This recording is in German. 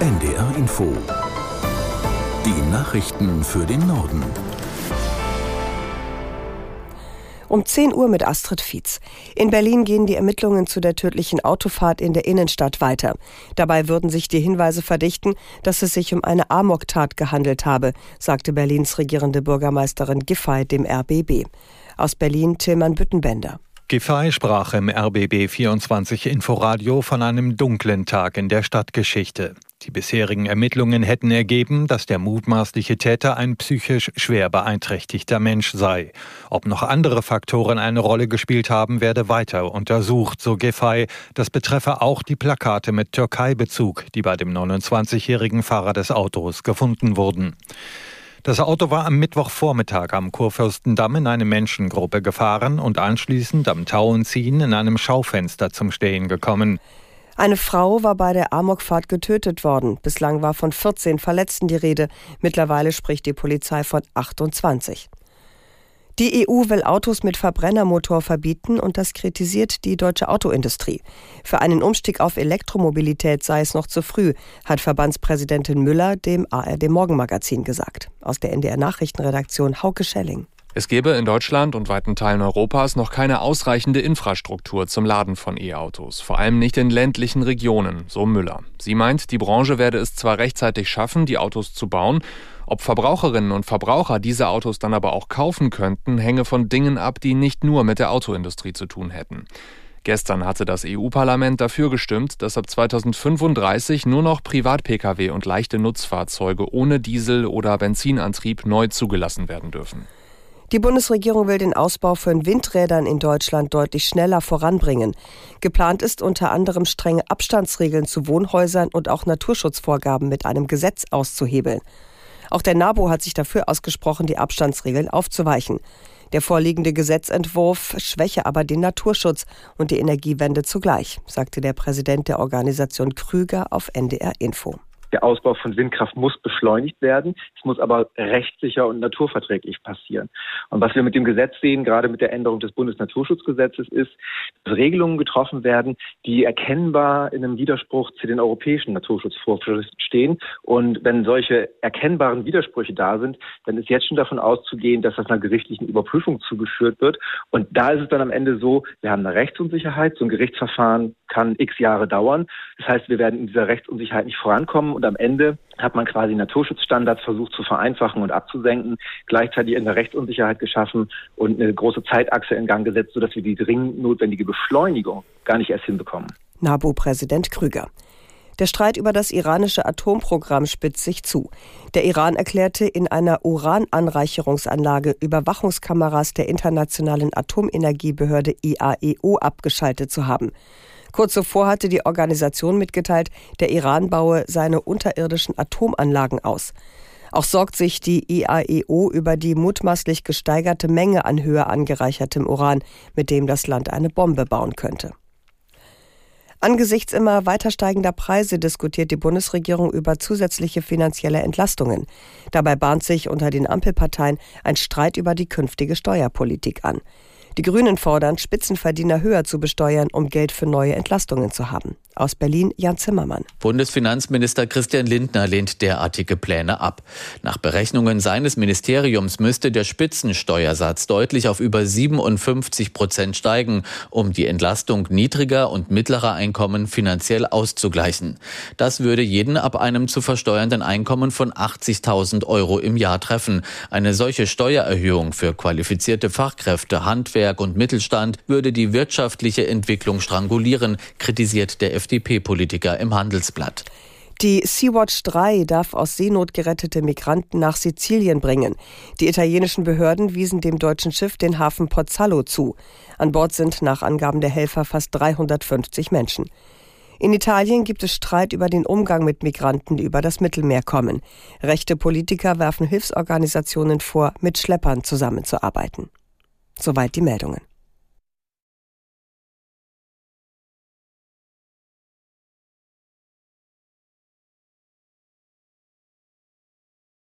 NDR Info. Die Nachrichten für den Norden. Um 10 Uhr mit Astrid Fietz. In Berlin gehen die Ermittlungen zu der tödlichen Autofahrt in der Innenstadt weiter. Dabei würden sich die Hinweise verdichten, dass es sich um eine Amoktat gehandelt habe, sagte Berlins regierende Bürgermeisterin Giffey dem RBB. Aus Berlin Tilman Büttenbender. Giffey sprach im RBB 24 Inforadio von einem dunklen Tag in der Stadtgeschichte. Die bisherigen Ermittlungen hätten ergeben, dass der mutmaßliche Täter ein psychisch schwer beeinträchtigter Mensch sei. Ob noch andere Faktoren eine Rolle gespielt haben, werde weiter untersucht, so Giffey. Das betreffe auch die Plakate mit Türkei-Bezug, die bei dem 29-jährigen Fahrer des Autos gefunden wurden. Das Auto war am Mittwochvormittag am Kurfürstendamm in eine Menschengruppe gefahren und anschließend am Tauenziehen in einem Schaufenster zum Stehen gekommen. Eine Frau war bei der Amokfahrt getötet worden. Bislang war von 14 Verletzten die Rede. Mittlerweile spricht die Polizei von 28. Die EU will Autos mit Verbrennermotor verbieten und das kritisiert die deutsche Autoindustrie. Für einen Umstieg auf Elektromobilität sei es noch zu früh, hat Verbandspräsidentin Müller dem ARD Morgenmagazin gesagt. Aus der NDR Nachrichtenredaktion Hauke Schelling. Es gäbe in Deutschland und weiten Teilen Europas noch keine ausreichende Infrastruktur zum Laden von E-Autos, vor allem nicht in ländlichen Regionen, so Müller. Sie meint, die Branche werde es zwar rechtzeitig schaffen, die Autos zu bauen, ob Verbraucherinnen und Verbraucher diese Autos dann aber auch kaufen könnten, hänge von Dingen ab, die nicht nur mit der Autoindustrie zu tun hätten. Gestern hatte das EU-Parlament dafür gestimmt, dass ab 2035 nur noch Privat-Pkw und leichte Nutzfahrzeuge ohne Diesel- oder Benzinantrieb neu zugelassen werden dürfen. Die Bundesregierung will den Ausbau von Windrädern in Deutschland deutlich schneller voranbringen. Geplant ist unter anderem strenge Abstandsregeln zu Wohnhäusern und auch Naturschutzvorgaben mit einem Gesetz auszuhebeln. Auch der NABU hat sich dafür ausgesprochen, die Abstandsregeln aufzuweichen. Der vorliegende Gesetzentwurf schwäche aber den Naturschutz und die Energiewende zugleich, sagte der Präsident der Organisation Krüger auf NDR Info. Der Ausbau von Windkraft muss beschleunigt werden. Es muss aber rechtssicher und naturverträglich passieren. Und was wir mit dem Gesetz sehen, gerade mit der Änderung des Bundesnaturschutzgesetzes, ist, dass Regelungen getroffen werden, die erkennbar in einem Widerspruch zu den europäischen Naturschutzvorschriften stehen. Und wenn solche erkennbaren Widersprüche da sind, dann ist jetzt schon davon auszugehen, dass das einer gerichtlichen Überprüfung zugeführt wird. Und da ist es dann am Ende so, wir haben eine Rechtsunsicherheit. So ein Gerichtsverfahren kann x Jahre dauern. Das heißt, wir werden in dieser Rechtsunsicherheit nicht vorankommen. Und am Ende hat man quasi Naturschutzstandards versucht zu vereinfachen und abzusenken, gleichzeitig eine Rechtsunsicherheit geschaffen und eine große Zeitachse in Gang gesetzt, sodass wir die dringend notwendige Beschleunigung gar nicht erst hinbekommen. NABU-Präsident Krüger. Der Streit über das iranische Atomprogramm spitzt sich zu. Der Iran erklärte, in einer Urananreicherungsanlage Überwachungskameras der Internationalen Atomenergiebehörde IAEO abgeschaltet zu haben. Kurz zuvor hatte die Organisation mitgeteilt, der Iran baue seine unterirdischen Atomanlagen aus. Auch sorgt sich die IAEO über die mutmaßlich gesteigerte Menge an höher angereichertem Uran, mit dem das Land eine Bombe bauen könnte. Angesichts immer weiter steigender Preise diskutiert die Bundesregierung über zusätzliche finanzielle Entlastungen. Dabei bahnt sich unter den Ampelparteien ein Streit über die künftige Steuerpolitik an. Die Grünen fordern, Spitzenverdiener höher zu besteuern, um Geld für neue Entlastungen zu haben. Aus Berlin Jan Zimmermann. Bundesfinanzminister Christian Lindner lehnt derartige Pläne ab. Nach Berechnungen seines Ministeriums müsste der Spitzensteuersatz deutlich auf über 57% steigen, um die Entlastung niedriger und mittlerer Einkommen finanziell auszugleichen. Das würde jeden ab einem zu versteuernden Einkommen von 80.000 € im Jahr treffen. Eine solche Steuererhöhung für qualifizierte Fachkräfte, Handwerk und Mittelstand würde die wirtschaftliche Entwicklung strangulieren, kritisiert der FDP-Politiker im Handelsblatt. Die Sea-Watch 3 darf aus Seenot gerettete Migranten nach Sizilien bringen. Die italienischen Behörden wiesen dem deutschen Schiff den Hafen Pozzallo zu. An Bord sind nach Angaben der Helfer fast 350 Menschen. In Italien gibt es Streit über den Umgang mit Migranten, die über das Mittelmeer kommen. Rechte Politiker werfen Hilfsorganisationen vor, mit Schleppern zusammenzuarbeiten. Soweit die Meldungen.